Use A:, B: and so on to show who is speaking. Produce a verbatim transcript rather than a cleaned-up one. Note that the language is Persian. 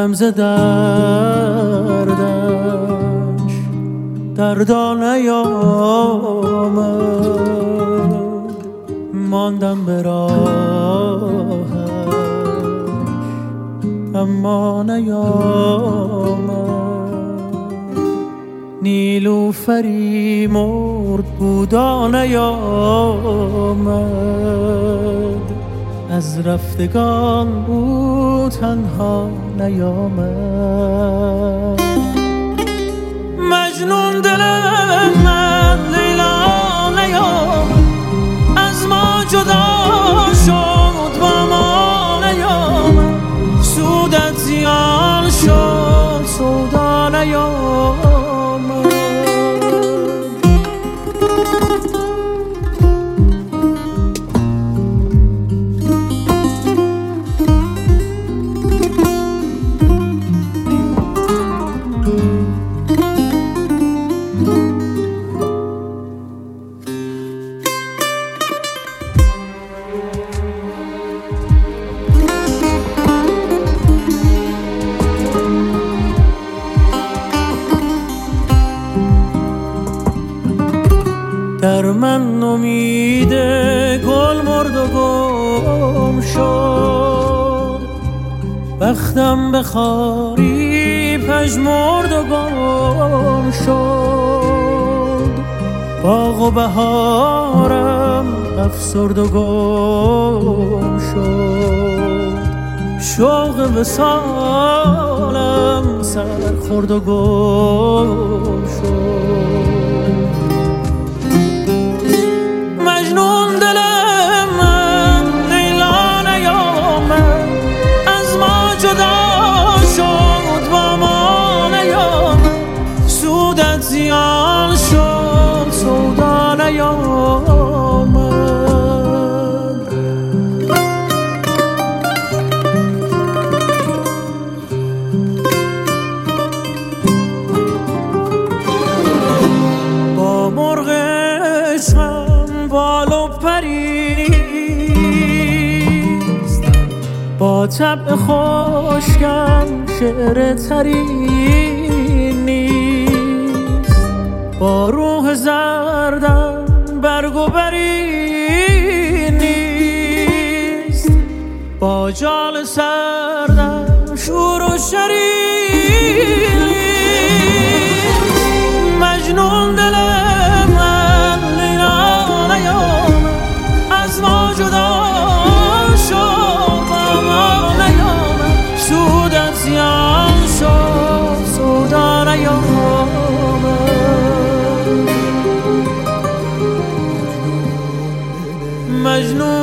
A: مانم ز دردش دردا نیامد، ماندم به راهش اما نیامد. نیلوفری مرد بودا نیامد، از رفتگان او تنها نیامد. مجنون دل من لیلا نیامد، از ما جدا شد با ما نیامد. سودت زیان شد سودا نیامد. در من امید گل مرد و گم شد، بختم به خاری پژمرد و گم شد. باغ و بهارم افسرد و گم شد، شوق وصالم سر خورد و گم شد. مجنون دل من لیلا نیامد، از ما جدا شد با ما نیامد. سودت زیان شد سودا نیامد. با مرغ عشقم بال و پریست، با طبع خشکم شعر تری نیست. با روح زردم برگ و بری نیست، با جال سردم شور و شری نیست. مجنون دل من لیلا نیامد، از ما جدا شد با ما نیامد. سودت زیان شد سودا نیامد. مجنون